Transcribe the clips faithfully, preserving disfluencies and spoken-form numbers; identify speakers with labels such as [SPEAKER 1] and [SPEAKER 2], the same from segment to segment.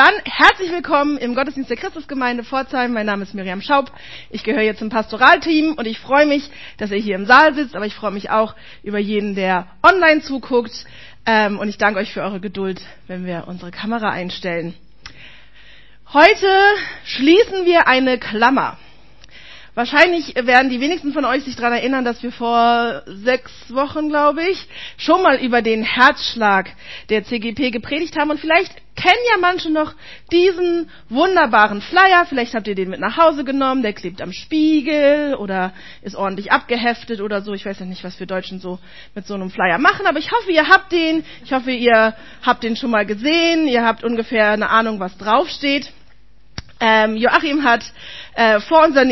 [SPEAKER 1] Dann herzlich willkommen im Gottesdienst der Christusgemeinde Pforzheim. Mein Name ist Miriam Schaub. Ich gehöre jetzt zum Pastoralteam und ich freue mich, dass ihr hier im Saal sitzt, aber ich freue mich auch über jeden, der online zuguckt. Ähm, und ich danke euch für eure Geduld, wenn wir unsere Kamera einstellen. Heute schließen wir eine Klammer. Wahrscheinlich werden die wenigsten von euch sich daran erinnern, dass wir vor sechs Wochen, glaube ich, schon mal über den Herzschlag der C G P gepredigt haben. Und vielleicht kennen ja manche noch diesen wunderbaren Flyer. Vielleicht habt ihr den mit nach Hause genommen. Der klebt am Spiegel oder ist ordentlich abgeheftet oder so. Ich weiß ja nicht, was wir Deutschen so mit so einem Flyer machen. Aber ich hoffe, ihr habt den. Ich hoffe, ihr habt den schon mal gesehen. Ihr habt ungefähr eine Ahnung, was draufsteht. Ähm, Joachim hat äh, vor unserer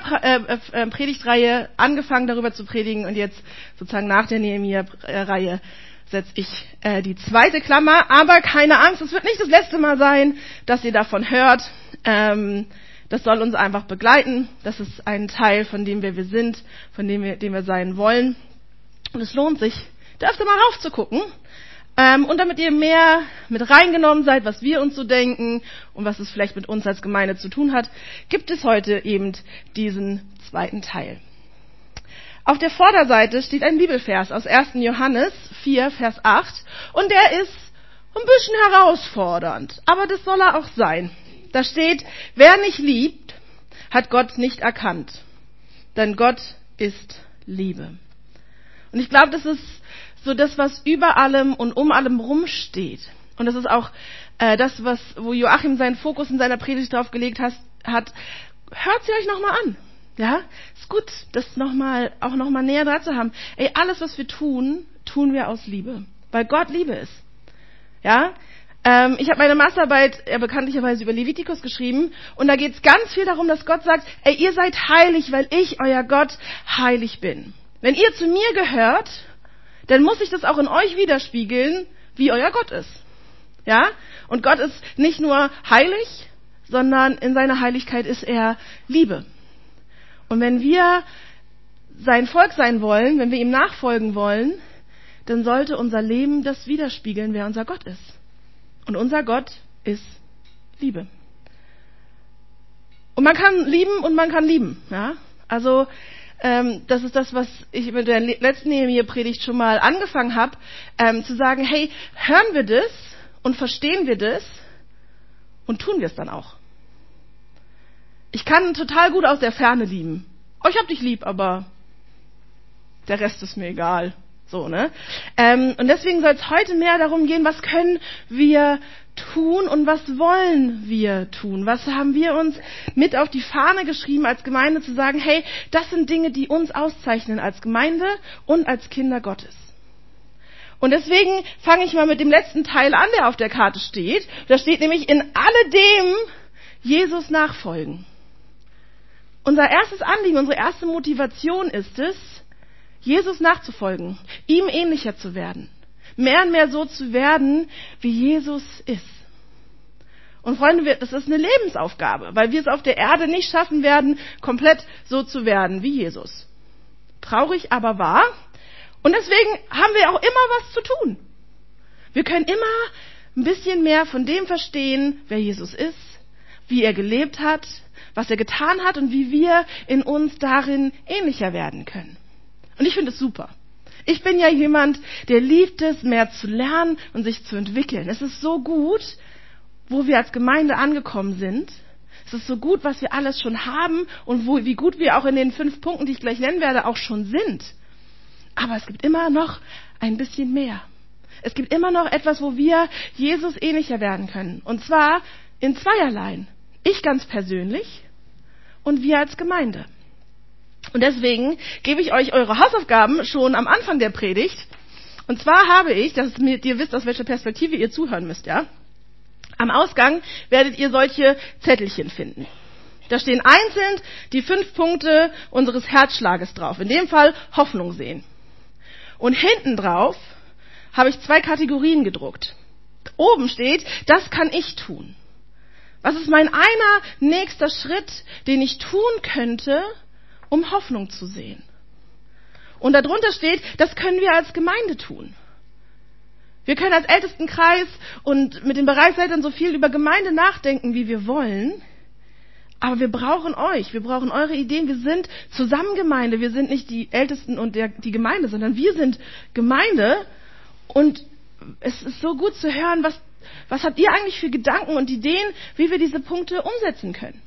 [SPEAKER 1] Nehemia-Predigtreihe angefangen, darüber zu predigen, und jetzt sozusagen nach der Nehemia-Reihe setze ich äh, die zweite Klammer. Aber keine Angst, es wird nicht das letzte Mal sein, dass ihr davon hört. Ähm, das soll uns einfach begleiten. Das ist ein Teil, von dem wir, wir sind, von dem wir, dem wir sein wollen. Und es lohnt sich, da öfter mal raufzugucken. Ähm, und damit ihr mehr mit reingenommen seid, was wir uns so denken und was es vielleicht mit uns als Gemeinde zu tun hat, gibt es heute eben diesen zweiten Teil. Auf der Vorderseite steht ein Bibelvers aus ersten Johannes vier, Vers acht, und der ist ein bisschen herausfordernd, aber das soll er auch sein. Da steht: Wer nicht liebt, hat Gott nicht erkannt, denn Gott ist Liebe. Und ich glaube, das ist so das, was über allem und um allem rumsteht. Und das ist auch äh, das, was, wo Joachim seinen Fokus in seiner Predigt drauf gelegt has, hat. Hört sie euch nochmal an. Ja, ist gut, das noch mal, auch nochmal näher dran zu haben. Ey, alles, was wir tun, tun wir aus Liebe. Weil Gott Liebe ist. Ja, ähm, ich habe meine Masterarbeit ja, bekanntlicherweise über Levitikus geschrieben. Und da geht es ganz viel darum, dass Gott sagt, ey, ihr seid heilig, weil ich, euer Gott, heilig bin. Wenn ihr zu mir gehört, dann muss sich das auch in euch widerspiegeln, wie euer Gott ist. Ja? Und Gott ist nicht nur heilig, sondern in seiner Heiligkeit ist er Liebe. Und wenn wir sein Volk sein wollen, wenn wir ihm nachfolgen wollen, dann sollte unser Leben das widerspiegeln, wer unser Gott ist. Und unser Gott ist Liebe. Und man kann lieben und man kann lieben. Ja? Also Ähm, das ist das, was ich mit der letzten Nehemia-Predigt schon mal angefangen habe, ähm, zu sagen, hey, hören wir das und verstehen wir das und tun wir es dann auch. Ich kann total gut aus der Ferne lieben. Oh, ich hab dich lieb, aber der Rest ist mir egal. So, ne? Ähm, und deswegen soll es heute mehr darum gehen, was können wir tun und was wollen wir tun? Was haben wir uns mit auf die Fahne geschrieben als Gemeinde, zu sagen, hey, das sind Dinge, die uns auszeichnen als Gemeinde und als Kinder Gottes. Und deswegen fange ich mal mit dem letzten Teil an, der auf der Karte steht. Da steht nämlich: in alledem Jesus nachfolgen. Unser erstes Anliegen, unsere erste Motivation ist es, Jesus nachzufolgen, ihm ähnlicher zu werden, mehr und mehr so zu werden, wie Jesus ist. Und Freunde, das ist eine Lebensaufgabe, weil wir es auf der Erde nicht schaffen werden, komplett so zu werden wie Jesus. Traurig, aber wahr. Und deswegen haben wir auch immer was zu tun. Wir können immer ein bisschen mehr von dem verstehen, wer Jesus ist, wie er gelebt hat, was er getan hat und wie wir in uns darin ähnlicher werden können. Und ich finde es super. Ich bin ja jemand, der liebt es, mehr zu lernen und sich zu entwickeln. Es ist so gut, wo wir als Gemeinde angekommen sind. Es ist so gut, was wir alles schon haben und wo, wie gut wir auch in den fünf Punkten, die ich gleich nennen werde, auch schon sind. Aber es gibt immer noch ein bisschen mehr. Es gibt immer noch etwas, wo wir Jesus ähnlicher werden können. Und zwar in zweierlei. Ich ganz persönlich und wir als Gemeinde. Und deswegen gebe ich euch eure Hausaufgaben schon am Anfang der Predigt. Und zwar habe ich, dass ihr wisst, aus welcher Perspektive ihr zuhören müsst, ja. Am Ausgang werdet ihr solche Zettelchen finden. Da stehen einzeln die fünf Punkte unseres Herzschlages drauf. In dem Fall Hoffnung sehen. Und hinten drauf habe ich zwei Kategorien gedruckt. Oben steht, das kann ich tun. Was ist mein einer nächster Schritt, den ich tun könnte, um Hoffnung zu sehen? Und darunter steht, das können wir als Gemeinde tun. Wir können als Ältestenkreis und mit den Bereichsleitern so viel über Gemeinde nachdenken, wie wir wollen. Aber wir brauchen euch, wir brauchen eure Ideen. Wir sind zusammen Gemeinde. Wir sind nicht die Ältesten und der, die Gemeinde, sondern wir sind Gemeinde. Und es ist so gut zu hören, was, was habt ihr eigentlich für Gedanken und Ideen, wie wir diese Punkte umsetzen können.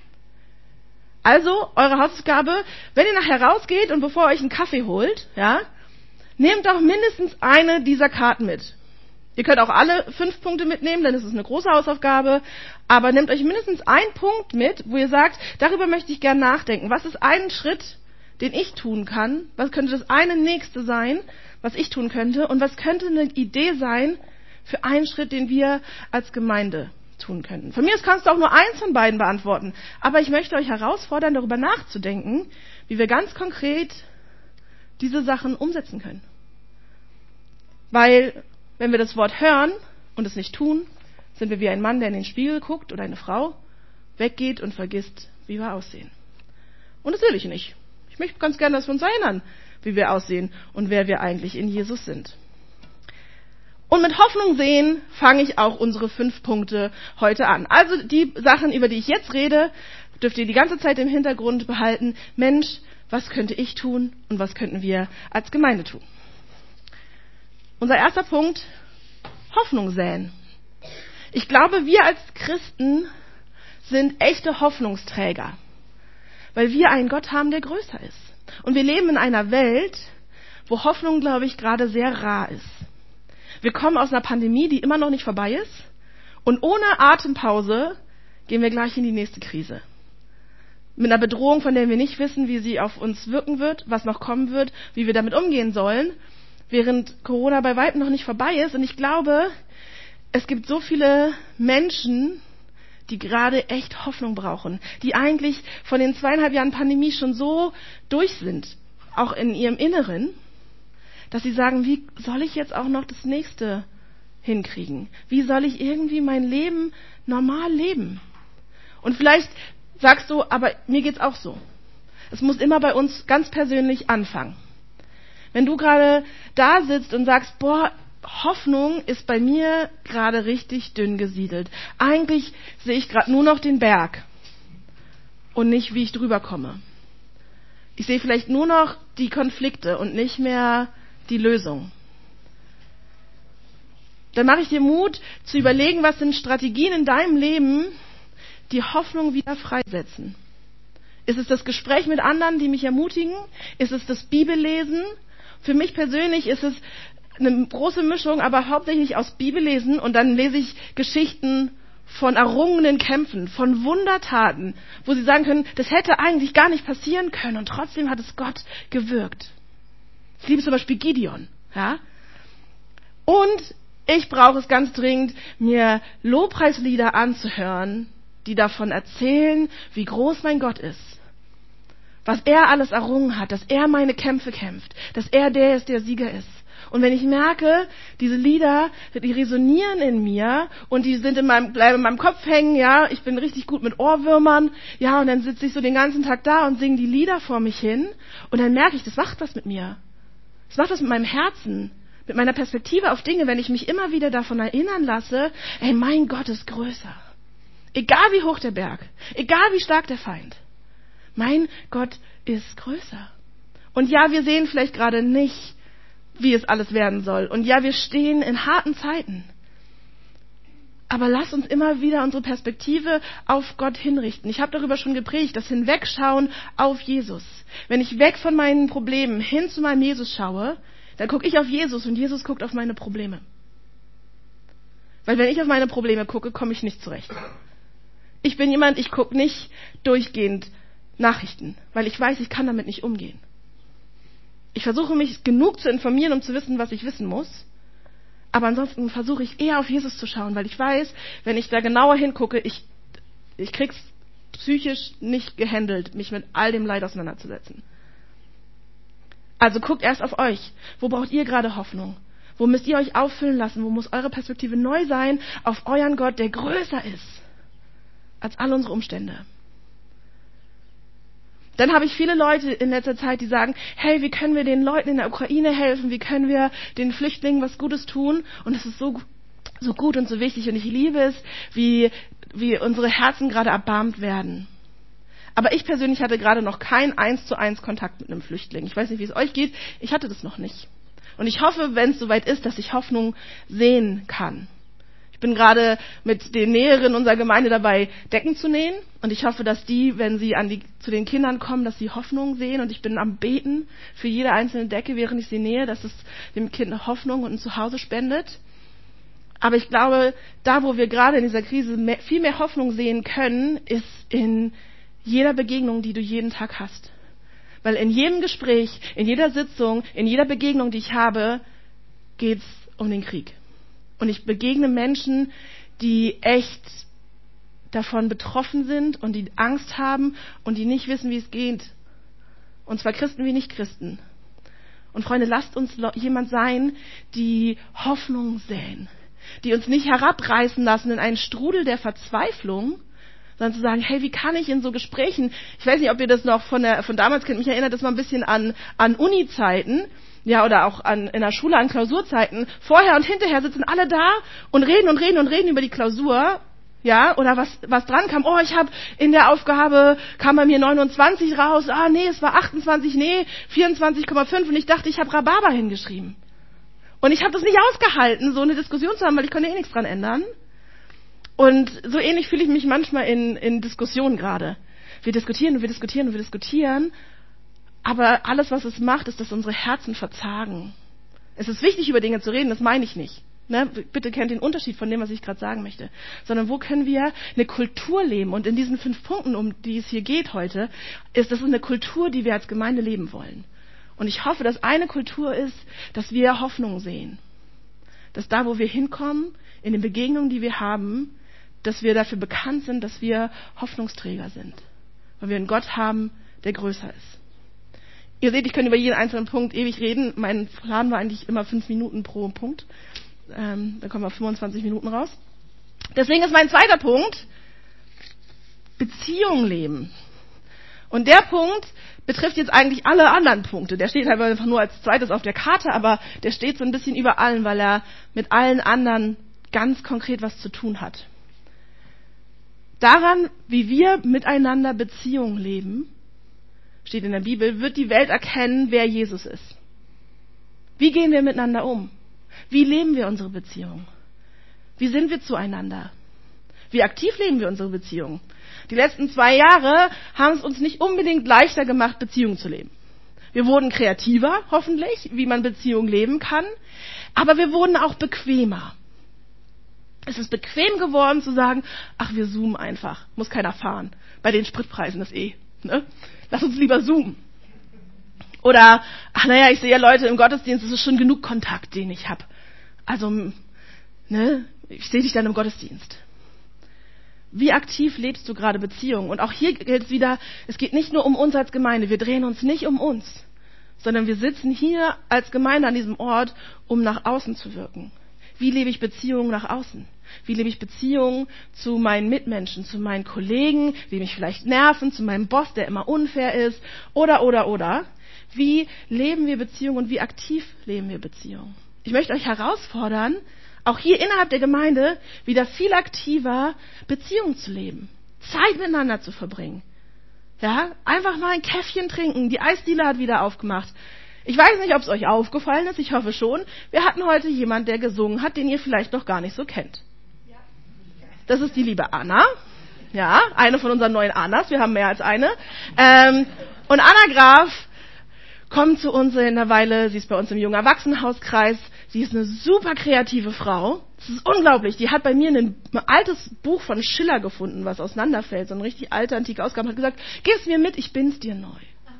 [SPEAKER 1] Also, eure Hausaufgabe, wenn ihr nachher rausgeht und bevor ihr euch einen Kaffee holt, ja, nehmt doch mindestens eine dieser Karten mit. Ihr könnt auch alle fünf Punkte mitnehmen, denn es ist eine große Hausaufgabe. Aber nehmt euch mindestens einen Punkt mit, wo ihr sagt, darüber möchte ich gern nachdenken. Was ist ein Schritt, den ich tun kann? Was könnte das eine nächste sein, was ich tun könnte? Und was könnte eine Idee sein für einen Schritt, den wir als Gemeinde tun könnten? Von mir aus kannst du auch nur eins von beiden beantworten. Aber ich möchte euch herausfordern, darüber nachzudenken, wie wir ganz konkret diese Sachen umsetzen können. Weil, wenn wir das Wort hören und es nicht tun, sind wir wie ein Mann, der in den Spiegel guckt oder eine Frau, weggeht und vergisst, wie wir aussehen. Und das will ich nicht. Ich möchte ganz gerne, dass wir uns erinnern, wie wir aussehen und wer wir eigentlich in Jesus sind. Und mit Hoffnung sehen fange ich auch unsere fünf Punkte heute an. Also die Sachen, über die ich jetzt rede, dürft ihr die ganze Zeit im Hintergrund behalten. Mensch, was könnte ich tun und was könnten wir als Gemeinde tun? Unser erster Punkt, Hoffnung säen. Ich glaube, wir als Christen sind echte Hoffnungsträger, weil wir einen Gott haben, der größer ist. Und wir leben in einer Welt, wo Hoffnung, glaube ich, gerade sehr rar ist. Wir kommen aus einer Pandemie, die immer noch nicht vorbei ist. Und ohne Atempause gehen wir gleich in die nächste Krise. Mit einer Bedrohung, von der wir nicht wissen, wie sie auf uns wirken wird, was noch kommen wird, wie wir damit umgehen sollen, während Corona bei weitem noch nicht vorbei ist. Und ich glaube, es gibt so viele Menschen, die gerade echt Hoffnung brauchen, die eigentlich von den zweieinhalb Jahren Pandemie schon so durch sind, auch in ihrem Inneren, dass sie sagen, wie soll ich jetzt auch noch das Nächste hinkriegen? Wie soll ich irgendwie mein Leben normal leben? Und vielleicht sagst du, aber mir geht's auch so. Es muss immer bei uns ganz persönlich anfangen. Wenn du gerade da sitzt und sagst, boah, Hoffnung ist bei mir gerade richtig dünn gesiedelt. Eigentlich sehe ich gerade nur noch den Berg und nicht, wie ich drüber komme. Ich sehe vielleicht nur noch die Konflikte und nicht mehr die Lösung. Dann mache ich dir Mut, zu überlegen, was sind Strategien in deinem Leben, die Hoffnung wieder freisetzen. Ist es das Gespräch mit anderen, die mich ermutigen? Ist es das Bibellesen? Für mich persönlich ist es eine große Mischung, aber hauptsächlich aus Bibellesen, und dann lese ich Geschichten von errungenen Kämpfen, von Wundertaten, wo sie sagen können, das hätte eigentlich gar nicht passieren können und trotzdem hat es Gott gewirkt. Ich liebe zum Beispiel Gideon. Ja? Und ich brauche es ganz dringend, mir Lobpreislieder anzuhören, die davon erzählen, wie groß mein Gott ist. Was er alles errungen hat, dass er meine Kämpfe kämpft, dass er der ist, der Sieger ist. Und wenn ich merke, diese Lieder, die resonieren in mir und die sind in meinem, bleiben in meinem Kopf hängen, ja, ich bin richtig gut mit Ohrwürmern, ja, und dann sitze ich so den ganzen Tag da und singe die Lieder vor mich hin und dann merke ich, das macht was mit mir. Das macht was mit meinem Herzen, mit meiner Perspektive auf Dinge, wenn ich mich immer wieder davon erinnern lasse, ey, mein Gott ist größer. Egal wie hoch der Berg, egal wie stark der Feind. Mein Gott ist größer. Und ja, wir sehen vielleicht gerade nicht, wie es alles werden soll. Und ja, wir stehen in harten Zeiten. Aber lass uns immer wieder unsere Perspektive auf Gott hinrichten. Ich habe darüber schon gepredigt, das Hinwegschauen auf Jesus. Wenn ich weg von meinen Problemen hin zu meinem Jesus schaue, dann gucke ich auf Jesus und Jesus guckt auf meine Probleme. Weil wenn ich auf meine Probleme gucke, komme ich nicht zurecht. Ich bin jemand, ich gucke nicht durchgehend Nachrichten, weil ich weiß, ich kann damit nicht umgehen. Ich versuche mich genug zu informieren, um zu wissen, was ich wissen muss. Aber ansonsten versuche ich eher auf Jesus zu schauen, weil ich weiß, wenn ich da genauer hingucke, ich, ich krieg's psychisch nicht gehandelt, mich mit all dem Leid auseinanderzusetzen. Also guckt erst auf euch. Wo braucht ihr gerade Hoffnung? Wo müsst ihr euch auffüllen lassen? Wo muss eure Perspektive neu sein auf euren Gott, der größer ist als all unsere Umstände? Dann habe ich viele Leute in letzter Zeit, die sagen, hey, wie können wir den Leuten in der Ukraine helfen? Wie können wir den Flüchtlingen was Gutes tun? Und es ist so, so gut und so wichtig. Und ich liebe es, wie, wie unsere Herzen gerade erbarmt werden. Aber ich persönlich hatte gerade noch keinen eins zu eins Kontakt mit einem Flüchtling. Ich weiß nicht, wie es euch geht. Ich hatte das noch nicht. Und ich hoffe, wenn es soweit ist, dass ich Hoffnung sehen kann. Ich bin gerade mit den Näherinnen unserer Gemeinde dabei, Decken zu nähen. Und ich hoffe, dass die, wenn sie an die, zu den Kindern kommen, dass sie Hoffnung sehen. Und ich bin am Beten für jede einzelne Decke, während ich sie nähe, dass es dem Kind eine Hoffnung und ein Zuhause spendet. Aber ich glaube, da, wo wir gerade in dieser Krise mehr, viel mehr Hoffnung sehen können, ist in jeder Begegnung, die du jeden Tag hast. Weil in jedem Gespräch, in jeder Sitzung, in jeder Begegnung, die ich habe, geht's um den Krieg. Und ich begegne Menschen, die echt davon betroffen sind und die Angst haben und die nicht wissen, wie es geht. Und zwar Christen wie Nicht-Christen. Und Freunde, lasst uns jemand sein, die Hoffnung säen. Die uns nicht herabreißen lassen in einen Strudel der Verzweiflung, sondern zu sagen, hey, wie kann ich in so Gesprächen, ich weiß nicht, ob ihr das noch von der von damals kennt, mich erinnert das mal ein bisschen an an Uni-Zeiten, ja, oder auch an in der Schule an Klausurzeiten. Vorher und hinterher sitzen alle da und reden und reden und reden über die Klausur, ja, oder was was dran kam. Oh, ich habe in der Aufgabe kam bei mir neunundzwanzig raus. Ah, nee, es war achtundzwanzig, nee, vierundzwanzig Komma fünf und ich dachte, ich habe Rhabarber hingeschrieben. Und ich habe das nicht ausgehalten, so eine Diskussion zu haben, weil ich konnte eh nichts dran ändern. Und so ähnlich fühle ich mich manchmal in, in Diskussionen gerade. Wir diskutieren und wir diskutieren und wir diskutieren, aber alles, was es macht, ist, dass unsere Herzen verzagen. Es ist wichtig, über Dinge zu reden, das meine ich nicht. Ne? Bitte kennt den Unterschied von dem, was ich gerade sagen möchte. Sondern wo können wir eine Kultur leben? Und in diesen fünf Punkten, um die es hier geht heute, ist das eine Kultur, die wir als Gemeinde leben wollen. Und ich hoffe, dass eine Kultur ist, dass wir Hoffnung sehen. Dass da, wo wir hinkommen, in den Begegnungen, die wir haben, dass wir dafür bekannt sind, dass wir Hoffnungsträger sind. Weil wir einen Gott haben, der größer ist. Ihr seht, ich kann über jeden einzelnen Punkt ewig reden. Mein Plan war eigentlich immer fünf Minuten pro Punkt. Ähm, dann kommen wir auf fünfundzwanzig Minuten raus. Deswegen ist mein zweiter Punkt Beziehung leben. Und der Punkt betrifft jetzt eigentlich alle anderen Punkte. Der steht halt einfach nur als zweites auf der Karte, aber der steht so ein bisschen über allen, weil er mit allen anderen ganz konkret was zu tun hat. Daran, wie wir miteinander Beziehung leben, steht in der Bibel, wird die Welt erkennen, wer Jesus ist. Wie gehen wir miteinander um? Wie leben wir unsere Beziehung? Wie sind wir zueinander? Wie aktiv leben wir unsere Beziehung? Die letzten zwei Jahre haben es uns nicht unbedingt leichter gemacht, Beziehungen zu leben. Wir wurden kreativer, hoffentlich, wie man Beziehungen leben kann, aber wir wurden auch bequemer. Es ist bequem geworden zu sagen, ach, wir zoomen einfach, muss keiner fahren. Bei den Spritpreisen ist eh, ne? Lass uns lieber zoomen. Oder, ach naja, ich sehe ja Leute im Gottesdienst, es ist schon genug Kontakt, den ich habe. Also, ne, ich sehe dich dann im Gottesdienst. Wie aktiv lebst du gerade Beziehungen? Und auch hier gilt es wieder, es geht nicht nur um uns als Gemeinde, wir drehen uns nicht um uns, sondern wir sitzen hier als Gemeinde an diesem Ort, um nach außen zu wirken. Wie lebe ich Beziehungen nach außen? Wie lebe ich Beziehungen zu meinen Mitmenschen, zu meinen Kollegen, die mich vielleicht nerven, zu meinem Boss, der immer unfair ist, oder, oder, oder. Wie leben wir Beziehungen und wie aktiv leben wir Beziehungen? Ich möchte euch herausfordern, auch hier innerhalb der Gemeinde wieder viel aktiver Beziehungen zu leben, Zeit miteinander zu verbringen. Ja, einfach mal ein Käffchen trinken. Die Eisdiele hat wieder aufgemacht. Ich weiß nicht, ob es euch aufgefallen ist, ich hoffe schon. Wir hatten heute jemanden, der gesungen hat, den ihr vielleicht noch gar nicht so kennt. Das ist die liebe Anna. Ja, eine von unseren neuen Annas. Wir haben mehr als eine. Ähm, und Anna Graf kommt zu uns in einer Weile. Sie ist bei uns im jungen Erwachsenenhauskreis. Sie ist eine super kreative Frau. Das ist unglaublich. Die hat bei mir ein, ein altes Buch von Schiller gefunden, was auseinanderfällt. So eine richtig alte, antike Ausgabe. Hat gesagt, gib's mir mit, ich bin's dir neu.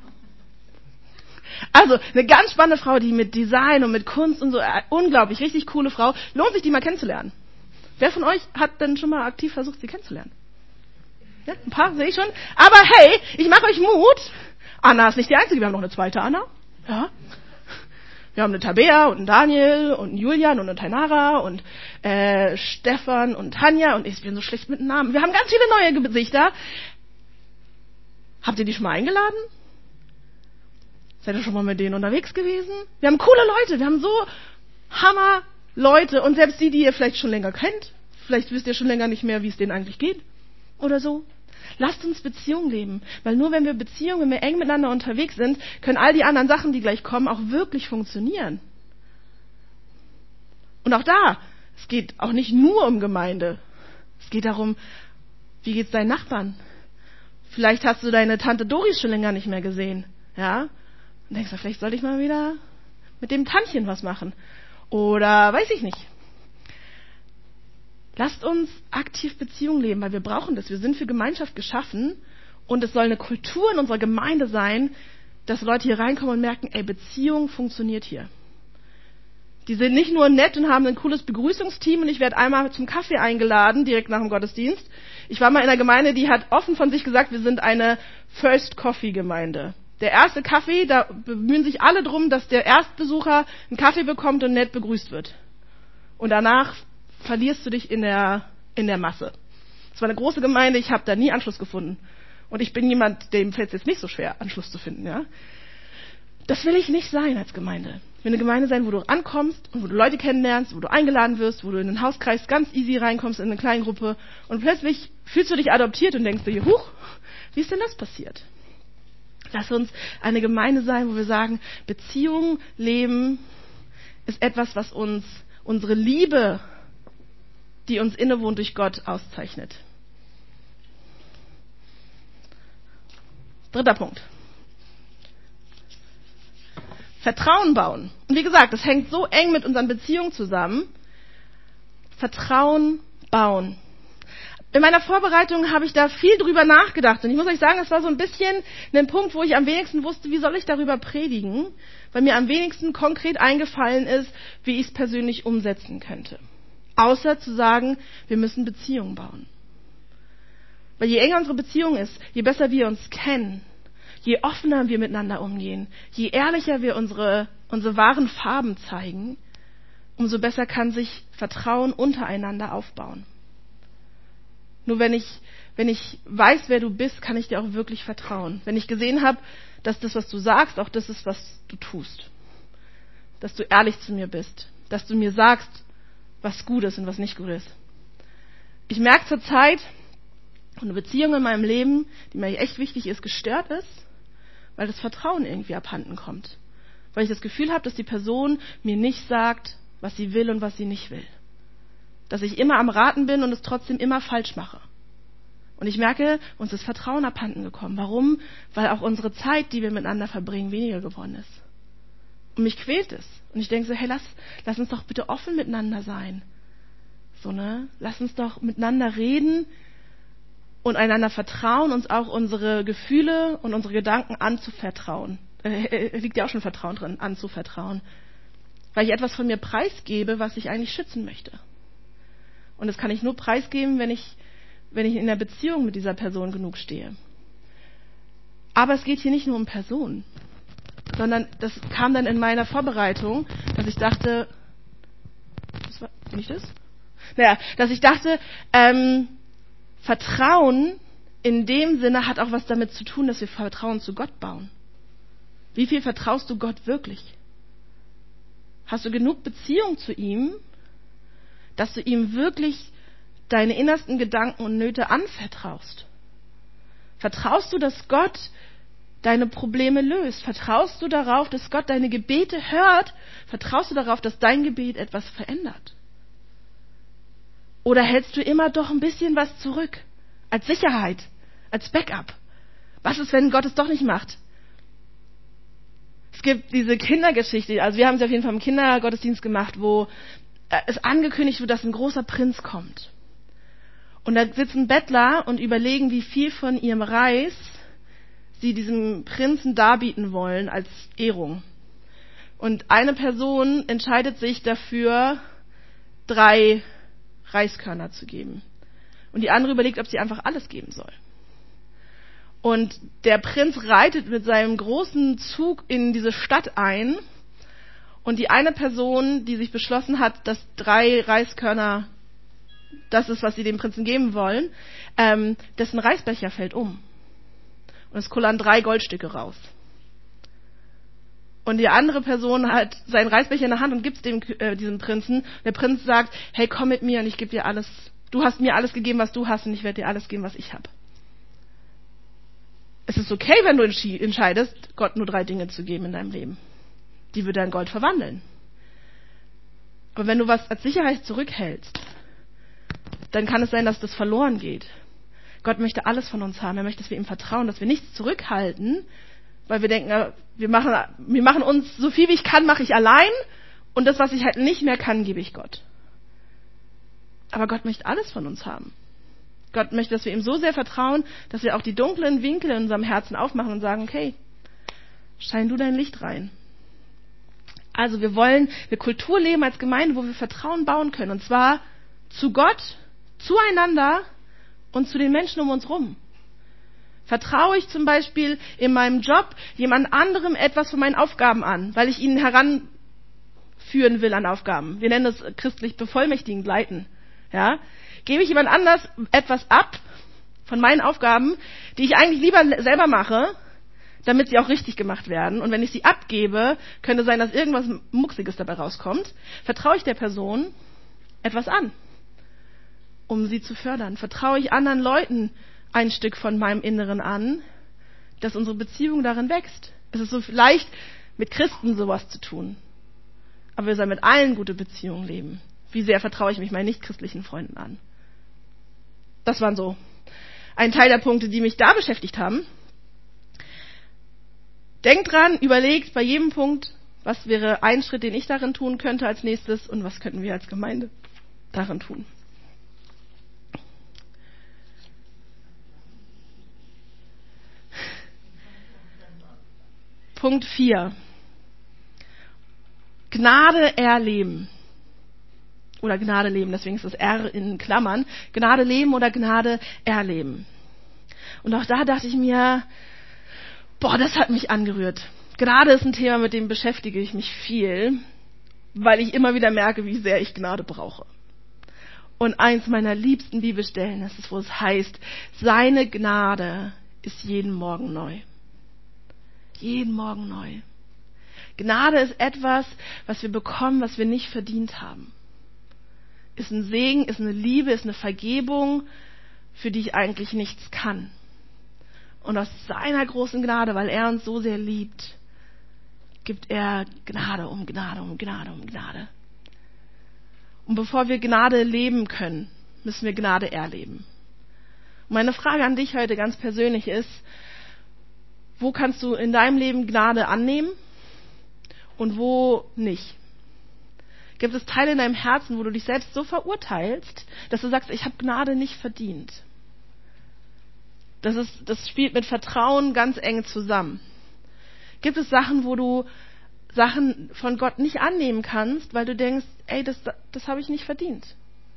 [SPEAKER 1] Also, eine ganz spannende Frau, die mit Design und mit Kunst und so, äh, unglaublich, richtig coole Frau. Lohnt sich, die mal kennenzulernen. Wer von euch hat denn schon mal aktiv versucht, sie kennenzulernen? Ja, ein paar, sehe ich schon. Aber hey, ich mache euch Mut. Anna ist nicht die Einzige, wir haben noch eine zweite Anna. Ja. Wir haben eine Tabea und einen Daniel und einen Julian und eine Tainara und äh, Stefan und Tanja und ich bin so schlecht mit den Namen. Wir haben ganz viele neue Gesichter. Habt ihr die schon mal eingeladen? Seid ihr schon mal mit denen unterwegs gewesen? Wir haben coole Leute, wir haben so Hammer Leute und selbst die, die ihr vielleicht schon länger kennt, vielleicht wisst ihr schon länger nicht mehr, wie es denen eigentlich geht oder so. Lasst uns Beziehungen leben, weil nur wenn wir Beziehungen, wenn wir eng miteinander unterwegs sind, können all die anderen Sachen, die gleich kommen, auch wirklich funktionieren. Und auch da, es geht auch nicht nur um Gemeinde. Es geht darum, wie geht's deinen Nachbarn? Vielleicht hast du deine Tante Doris schon länger nicht mehr gesehen, ja? Und denkst du, vielleicht sollte ich mal wieder mit dem Tantchen was machen. Oder weiß ich nicht. Lasst uns aktiv Beziehungen leben, weil wir brauchen das. Wir sind für Gemeinschaft geschaffen und es soll eine Kultur in unserer Gemeinde sein, dass Leute hier reinkommen und merken, ey, Beziehung funktioniert hier. Die sind nicht nur nett und haben ein cooles Begrüßungsteam und ich werde einmal zum Kaffee eingeladen, direkt nach dem Gottesdienst. Ich war mal in einer Gemeinde, die hat offen von sich gesagt, wir sind eine First Coffee Gemeinde. Der erste Kaffee, da bemühen sich alle drum, dass der Erstbesucher einen Kaffee bekommt und nett begrüßt wird. Und danach verlierst du dich in der, in der Masse. Es war eine große Gemeinde, ich habe da nie Anschluss gefunden. Und ich bin jemand, dem fällt es jetzt nicht so schwer, Anschluss zu finden, ja. Das will ich nicht sein als Gemeinde. Ich will eine Gemeinde sein, wo du ankommst und wo du Leute kennenlernst, wo du eingeladen wirst, wo du in den Hauskreis ganz easy reinkommst in eine kleine Gruppe und plötzlich fühlst du dich adoptiert und denkst dir, huch, wie ist denn das passiert? Lass uns eine Gemeinde sein, wo wir sagen, Beziehung, Leben ist etwas, was uns, unsere Liebe, die uns innewohnt durch Gott, auszeichnet. Dritter Punkt. Vertrauen bauen. Und wie gesagt, das hängt so eng mit unseren Beziehungen zusammen. Vertrauen bauen. In meiner Vorbereitung habe ich da viel drüber nachgedacht. Und ich muss euch sagen, es war so ein bisschen ein Punkt, wo ich am wenigsten wusste, wie soll ich darüber predigen, weil mir am wenigsten konkret eingefallen ist, wie ich es persönlich umsetzen könnte. Außer zu sagen, wir müssen Beziehungen bauen. Weil je enger unsere Beziehung ist, je besser wir uns kennen, je offener wir miteinander umgehen, je ehrlicher wir unsere, unsere wahren Farben zeigen, umso besser kann sich Vertrauen untereinander aufbauen. Nur wenn ich, wenn ich weiß, wer du bist, kann ich dir auch wirklich vertrauen. Wenn ich gesehen habe, dass das, was du sagst, auch das ist, was du tust. Dass du ehrlich zu mir bist. Dass du mir sagst, was gut ist und was nicht gut ist. Ich merke zur Zeit, eine Beziehung in meinem Leben, die mir echt wichtig ist, gestört ist, weil das Vertrauen irgendwie abhanden kommt. Weil ich das Gefühl habe, dass die Person mir nicht sagt, was sie will und was sie nicht will. Dass ich immer am Raten bin und es trotzdem immer falsch mache. Und ich merke, uns ist Vertrauen abhanden gekommen. Warum? Weil auch unsere Zeit, die wir miteinander verbringen, weniger geworden ist. Und mich quält es. Und ich denke so, hey, lass, lass uns doch bitte offen miteinander sein. So, ne? Lass uns doch miteinander reden und einander vertrauen, uns auch unsere Gefühle und unsere Gedanken anzuvertrauen. Äh, liegt ja auch schon Vertrauen drin, anzuvertrauen. Weil ich etwas von mir preisgebe, was ich eigentlich schützen möchte. Und das kann ich nur preisgeben, wenn ich, wenn ich in der Beziehung mit dieser Person genug stehe. Aber es geht hier nicht nur um Personen, sondern das kam dann in meiner Vorbereitung, dass ich dachte, was war, bin ich das? Naja, dass ich dachte, ähm, Vertrauen in dem Sinne hat auch was damit zu tun, dass wir Vertrauen zu Gott bauen. Wie viel vertraust du Gott wirklich? Hast du genug Beziehung zu ihm, dass du ihm wirklich deine innersten Gedanken und Nöte anvertraust? Vertraust du, dass Gott deine Probleme löst? Vertraust du darauf, dass Gott deine Gebete hört? Vertraust du darauf, dass dein Gebet etwas verändert? Oder hältst du immer doch ein bisschen was zurück? Als Sicherheit, als Backup. Was ist, wenn Gott es doch nicht macht? Es gibt diese Kindergeschichte, also wir haben es auf jeden Fall im Kindergottesdienst gemacht, wo es angekündigt wird, dass ein großer Prinz kommt. Und da sitzen Bettler und überlegen, wie viel von ihrem Reis sie diesem Prinzen darbieten wollen als Ehrung. Und eine Person entscheidet sich dafür, drei Reiskörner zu geben. Und die andere überlegt, ob sie einfach alles geben soll. Und der Prinz reitet mit seinem großen Zug in diese Stadt ein. Und die eine Person, die sich beschlossen hat, dass drei Reiskörner das ist, was sie dem Prinzen geben wollen, ähm, dessen Reisbecher fällt um. Und es kullern drei Goldstücke raus. Und die andere Person hat seinen Reisbecher in der Hand und gibt es dem äh, diesem Prinzen. Der Prinz sagt, hey, komm mit mir und ich gebe dir alles. Du hast mir alles gegeben, was du hast, und ich werde dir alles geben, was ich habe. Es ist okay, wenn du entscheidest, Gott nur drei Dinge zu geben in deinem Leben. Die würde er in Gold verwandeln. Aber wenn du was als Sicherheit zurückhältst, dann kann es sein, dass das verloren geht. Gott möchte alles von uns haben. Er möchte, dass wir ihm vertrauen, dass wir nichts zurückhalten, weil wir denken, wir machen, wir machen uns, so viel wie ich kann, mache ich allein, und das, was ich halt nicht mehr kann, gebe ich Gott. Aber Gott möchte alles von uns haben. Gott möchte, dass wir ihm so sehr vertrauen, dass wir auch die dunklen Winkel in unserem Herzen aufmachen und sagen, okay, schein du dein Licht rein. Also wir wollen eine Kultur leben als Gemeinde, wo wir Vertrauen bauen können. Und zwar zu Gott, zueinander und zu den Menschen um uns rum. Vertraue ich zum Beispiel in meinem Job jemand anderem etwas von meinen Aufgaben an, weil ich ihn heranführen will an Aufgaben. Wir nennen das christlich bevollmächtigend leiten. Ja? Gebe ich jemand anders etwas ab von meinen Aufgaben, die ich eigentlich lieber selber mache, damit sie auch richtig gemacht werden. Und wenn ich sie abgebe, könnte sein, dass irgendwas Mucksiges dabei rauskommt. Vertraue ich der Person etwas an, um sie zu fördern? Vertraue ich anderen Leuten ein Stück von meinem Inneren an, dass unsere Beziehung darin wächst? Es ist so leicht, mit Christen sowas zu tun. Aber wir sollen mit allen gute Beziehungen leben. Wie sehr vertraue ich mich meinen nichtchristlichen Freunden an? Das waren so ein Teil der Punkte, die mich da beschäftigt haben. Denkt dran, überlegt bei jedem Punkt, was wäre ein Schritt, den ich darin tun könnte als nächstes, und was könnten wir als Gemeinde darin tun. Punkt vier. Gnade erleben. Oder Gnade leben, deswegen ist das R in Klammern. Gnade leben oder Gnade erleben. Und auch da dachte ich mir, boah, das hat mich angerührt. Gnade ist ein Thema, mit dem beschäftige ich mich viel, weil ich immer wieder merke, wie sehr ich Gnade brauche. Und eins meiner liebsten Bibelstellen ist es, wo es heißt, seine Gnade ist jeden Morgen neu. Jeden Morgen neu. Gnade ist etwas, was wir bekommen, was wir nicht verdient haben. Ist ein Segen, ist eine Liebe, ist eine Vergebung, für die ich eigentlich nichts kann. Und aus seiner großen Gnade, weil er uns so sehr liebt, gibt er Gnade um Gnade um Gnade um Gnade. Und bevor wir Gnade leben können, müssen wir Gnade erleben. Und meine Frage an dich heute ganz persönlich ist, wo kannst du in deinem Leben Gnade annehmen und wo nicht? Gibt es Teile in deinem Herzen, wo du dich selbst so verurteilst, dass du sagst, ich habe Gnade nicht verdient? Das ist, das spielt mit Vertrauen ganz eng zusammen. Gibt es Sachen, wo du Sachen von Gott nicht annehmen kannst, weil du denkst, ey, das, das habe ich nicht verdient?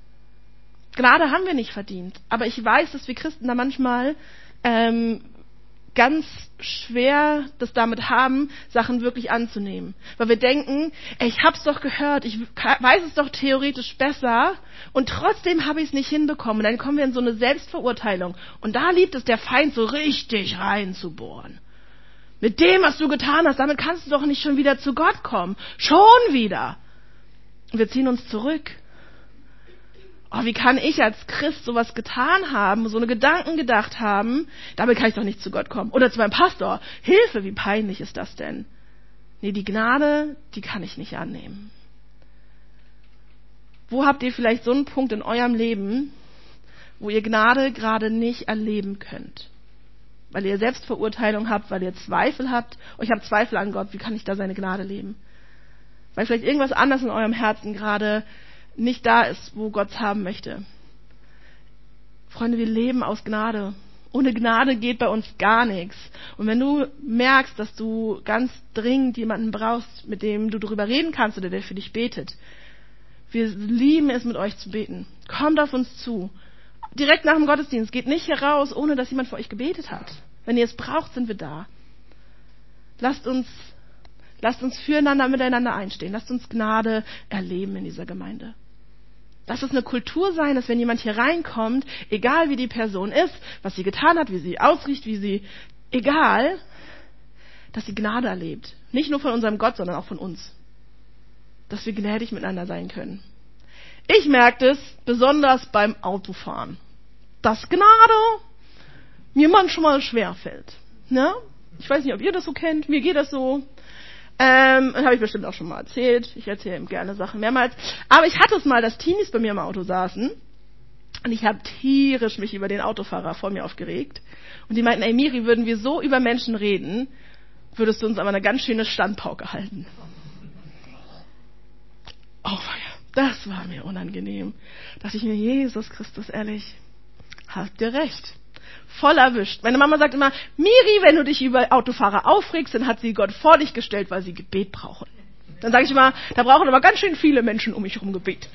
[SPEAKER 1] Gnade haben wir nicht verdient. Aber ich weiß, dass wir Christen da manchmal ähm, ganz schwer das damit haben, Sachen wirklich anzunehmen. Weil wir denken, ey, ich hab's doch gehört, ich weiß es doch theoretisch besser und trotzdem habe ich es nicht hinbekommen. Und dann kommen wir in so eine Selbstverurteilung. Und da liebt es der Feind so richtig reinzubohren. Mit dem, was du getan hast, damit kannst du doch nicht schon wieder zu Gott kommen. Schon wieder. Und wir ziehen uns zurück. Oh, wie kann ich als Christ sowas getan haben, so eine Gedanken gedacht haben, damit kann ich doch nicht zu Gott kommen. Oder zu meinem Pastor. Hilfe, wie peinlich ist das denn? Nee, die Gnade, die kann ich nicht annehmen. Wo habt ihr vielleicht so einen Punkt in eurem Leben, wo ihr Gnade gerade nicht erleben könnt? Weil ihr Selbstverurteilung habt, weil ihr Zweifel habt. Oh, ich habe Zweifel an Gott, wie kann ich da seine Gnade leben? Weil vielleicht irgendwas anderes in eurem Herzen gerade nicht da ist, wo Gott es haben möchte. Freunde, wir leben aus Gnade. Ohne Gnade geht bei uns gar nichts. Und wenn du merkst, dass du ganz dringend jemanden brauchst, mit dem du darüber reden kannst oder der für dich betet, wir lieben es, mit euch zu beten. Kommt auf uns zu. Direkt nach dem Gottesdienst. Geht nicht heraus, ohne dass jemand für euch gebetet hat. Wenn ihr es braucht, sind wir da. Lasst uns, lasst uns füreinander, miteinander einstehen. Lasst uns Gnade erleben in dieser Gemeinde. Lass es eine Kultur sein, dass wenn jemand hier reinkommt, egal wie die Person ist, was sie getan hat, wie sie ausriecht, wie sie egal, dass sie Gnade erlebt. Nicht nur von unserem Gott, sondern auch von uns. Dass wir gnädig miteinander sein können. Ich merke es besonders beim Autofahren. Dass Gnade mir manchmal schwerfällt. Ne? Ich weiß nicht, ob ihr das so kennt. Mir geht das so. Ähm, das habe ich bestimmt auch schon mal erzählt. Ich erzähle ihm gerne Sachen mehrmals. Aber ich hatte es mal, dass Teenies bei mir im Auto saßen. Und ich habe tierisch mich über den Autofahrer vor mir aufgeregt. Und die meinten, ey Miri, würden wir so über Menschen reden, würdest du uns aber eine ganz schöne Standpauke halten. Oh ja, das war mir unangenehm. Da dachte ich mir, Jesus Christus, ehrlich, habt ihr recht. Voll erwischt. Meine Mama sagt immer, Miri, wenn du dich über Autofahrer aufregst, dann hat sie Gott vor dich gestellt, weil sie Gebet brauchen. Dann sage ich immer, da brauchen aber ganz schön viele Menschen um mich herum Gebet.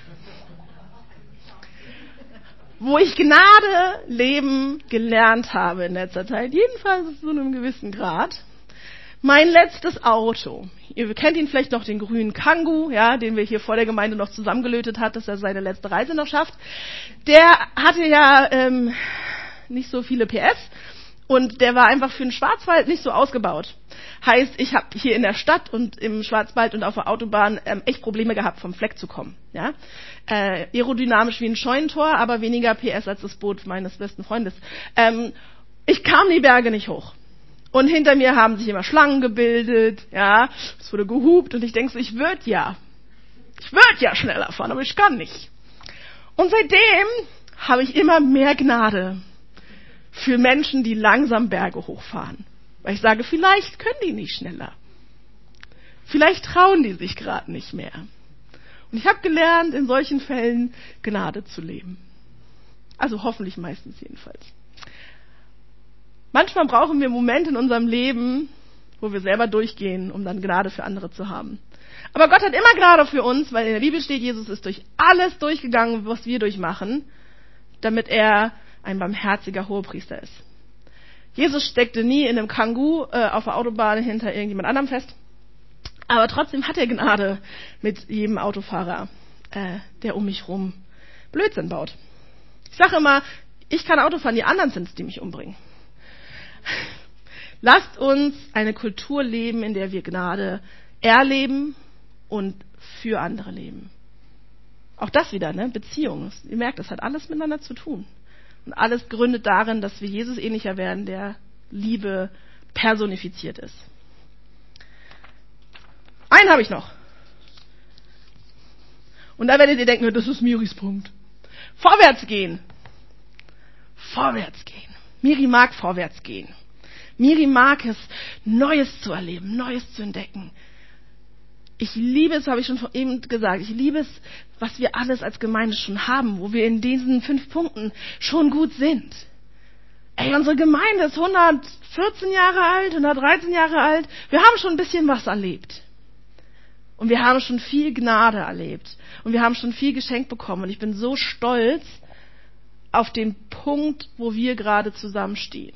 [SPEAKER 1] Wo ich Gnade leben gelernt habe in letzter Zeit, jedenfalls zu einem gewissen Grad, mein letztes Auto. Ihr kennt ihn vielleicht noch, den grünen Kangoo, ja, den wir hier vor der Gemeinde noch zusammengelötet hat, dass er seine letzte Reise noch schafft. Der hatte ja ähm, nicht so viele P S und der war einfach für den Schwarzwald nicht so ausgebaut. Heißt, ich habe hier in der Stadt und im Schwarzwald und auf der Autobahn ähm, echt Probleme gehabt, vom Fleck zu kommen. Ja? Äh, aerodynamisch wie ein Scheunentor, aber weniger P S als das Boot meines besten Freundes. Ähm, ich kam die Berge nicht hoch. Und hinter mir haben sich immer Schlangen gebildet, ja, es wurde gehupt und ich denke so, ich würde ja, ich würde ja schneller fahren, aber ich kann nicht. Und seitdem habe ich immer mehr Gnade für Menschen, die langsam Berge hochfahren. Weil ich sage, vielleicht können die nicht schneller. Vielleicht trauen die sich gerade nicht mehr. Und ich habe gelernt, in solchen Fällen Gnade zu leben. Also hoffentlich meistens jedenfalls. Manchmal brauchen wir Momente in unserem Leben, wo wir selber durchgehen, um dann Gnade für andere zu haben. Aber Gott hat immer Gnade für uns, weil in der Bibel steht, Jesus ist durch alles durchgegangen, was wir durchmachen, damit er ein barmherziger Hohepriester ist. Jesus steckte nie in einem Kangoo äh, auf der Autobahn hinter irgendjemand anderem fest, aber trotzdem hat er Gnade mit jedem Autofahrer, äh, der um mich rum Blödsinn baut. Ich sage immer, ich kann Auto fahren, die anderen sind es, die mich umbringen. Lasst uns eine Kultur leben, in der wir Gnade erleben und für andere leben. Auch das wieder, ne? Beziehung. Ihr merkt, das hat alles miteinander zu tun. Und alles gründet darin, dass wir Jesus ähnlicher werden, der Liebe personifiziert ist. Einen habe ich noch. Und da werdet ihr denken, das ist Miris Punkt. Vorwärts gehen. Vorwärts gehen. Miri mag vorwärts gehen. Miri mag es, Neues zu erleben, Neues zu entdecken. Ich liebe es, habe ich schon eben gesagt, ich liebe es, was wir alles als Gemeinde schon haben, wo wir in diesen fünf Punkten schon gut sind. Ey, unsere Gemeinde ist hundertvierzehn Jahre alt, hundertdreizehn Jahre alt. Wir haben schon ein bisschen was erlebt. Und wir haben schon viel Gnade erlebt. Und wir haben schon viel geschenkt bekommen. Und ich bin so stolz auf den Punkt, wo wir gerade zusammenstehen.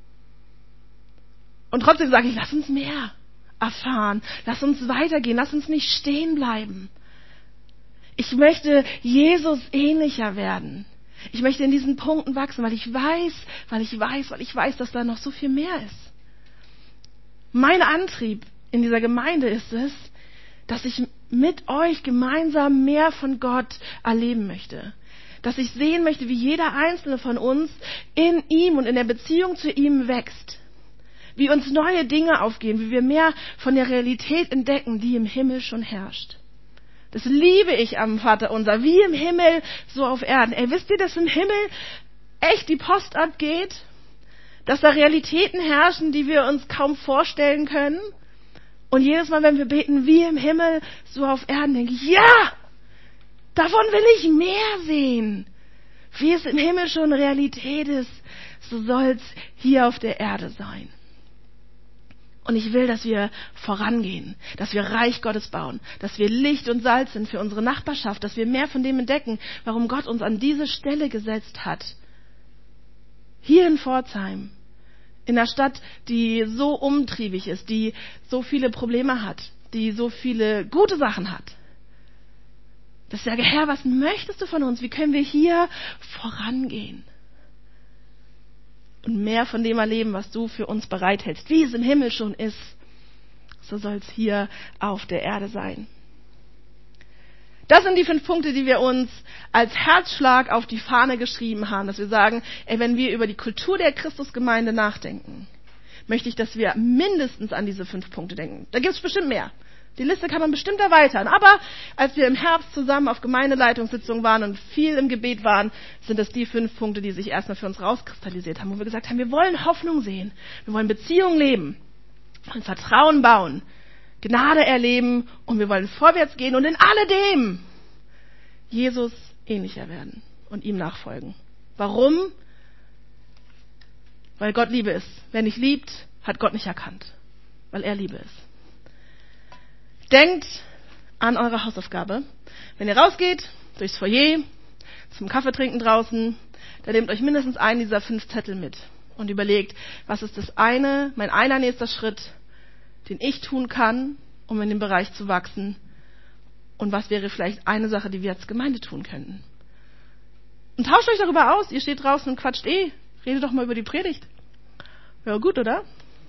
[SPEAKER 1] Und trotzdem sage ich, lass uns mehr erfahren. Lass uns weitergehen. Lass uns nicht stehen bleiben. Ich möchte Jesus ähnlicher werden. Ich möchte in diesen Punkten wachsen, weil ich weiß, weil ich weiß, weil ich weiß, dass da noch so viel mehr ist. Mein Antrieb in dieser Gemeinde ist es, dass ich mit euch gemeinsam mehr von Gott erleben möchte. Dass ich sehen möchte, wie jeder Einzelne von uns in ihm und in der Beziehung zu ihm wächst. Wie uns neue Dinge aufgehen, wie wir mehr von der Realität entdecken, die im Himmel schon herrscht. Das liebe ich am Vaterunser, wie im Himmel, so auf Erden. Ey, wisst ihr, dass im Himmel echt die Post abgeht? Dass da Realitäten herrschen, die wir uns kaum vorstellen können? Und jedes Mal, wenn wir beten, wie im Himmel, so auf Erden, denke ich, ja! Davon will ich mehr sehen. Wie es im Himmel schon Realität ist, so soll es hier auf der Erde sein. Und ich will, dass wir vorangehen, dass wir Reich Gottes bauen, dass wir Licht und Salz sind für unsere Nachbarschaft, dass wir mehr von dem entdecken, warum Gott uns an diese Stelle gesetzt hat. Hier in Pforzheim, in einer Stadt, die so umtriebig ist, die so viele Probleme hat, die so viele gute Sachen hat. Dass ich sage, Herr, was möchtest du von uns? Wie können wir hier vorangehen? und mehr von dem erleben, was du für uns bereithältst. Wie es im Himmel schon ist, so soll es hier auf der Erde sein. Das sind die fünf Punkte, die wir uns als Herzschlag auf die Fahne geschrieben haben, dass wir sagen, ey, wenn wir über die Kultur der Christusgemeinde nachdenken, möchte ich, dass wir mindestens an diese fünf Punkte denken. Da gibt es bestimmt mehr. Die Liste kann man bestimmt erweitern. Aber als wir im Herbst zusammen auf Gemeindeleitungssitzungen waren und viel im Gebet waren, sind das die fünf Punkte, die sich erstmal für uns rauskristallisiert haben, wo wir gesagt haben, wir wollen Hoffnung sehen, wir wollen Beziehungen leben, wir wollen Vertrauen bauen, Gnade erleben und wir wollen vorwärts gehen und in alledem Jesus ähnlicher werden und ihm nachfolgen. Warum? Weil Gott Liebe ist. Wer nicht liebt, hat Gott nicht erkannt, weil er Liebe ist. Denkt an eure Hausaufgabe. Wenn ihr rausgeht, durchs Foyer, zum Kaffeetrinken draußen, dann nehmt euch mindestens einen dieser fünf Zettel mit und überlegt, was ist das eine, mein einer nächster Schritt, den ich tun kann, um in dem Bereich zu wachsen, und was wäre vielleicht eine Sache, die wir als Gemeinde tun könnten. Und tauscht euch darüber aus. Ihr steht draußen und quatscht eh. Redet doch mal über die Predigt. Ja, gut, oder?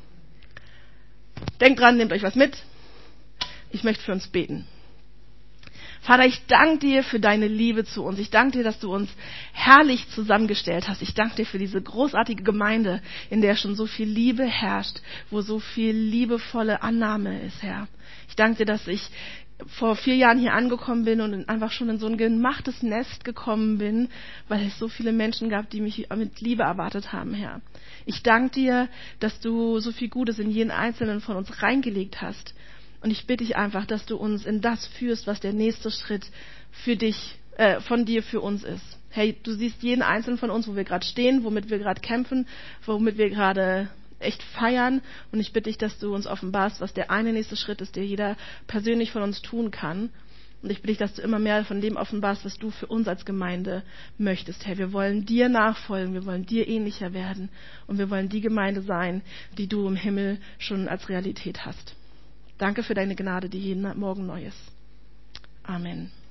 [SPEAKER 1] Denkt dran, nehmt euch was mit. Ich möchte für uns beten. Vater, ich danke dir für deine Liebe zu uns. Ich danke dir, dass du uns herrlich zusammengestellt hast. Ich danke dir für diese großartige Gemeinde, in der schon so viel Liebe herrscht, wo so viel liebevolle Annahme ist, Herr. Ich danke dir, dass ich vor vier Jahren hier angekommen bin und einfach schon in so ein gemachtes Nest gekommen bin, weil es so viele Menschen gab, die mich mit Liebe erwartet haben, Herr. Ich danke dir, dass du so viel Gutes in jeden Einzelnen von uns reingelegt hast. Und ich bitte dich einfach, dass du uns in das führst, was der nächste Schritt für dich, äh, von dir für uns ist. Hey, du siehst jeden Einzelnen von uns, wo wir gerade stehen, womit wir gerade kämpfen, womit wir gerade echt feiern. Und ich bitte dich, dass du uns offenbarst, was der eine nächste Schritt ist, der jeder persönlich von uns tun kann. Und ich bitte dich, dass du immer mehr von dem offenbarst, was du für uns als Gemeinde möchtest. Herr, wir wollen dir nachfolgen, wir wollen dir ähnlicher werden und wir wollen die Gemeinde sein, die du im Himmel schon als Realität hast. Danke für deine Gnade, die jeden Morgen neu ist. Amen.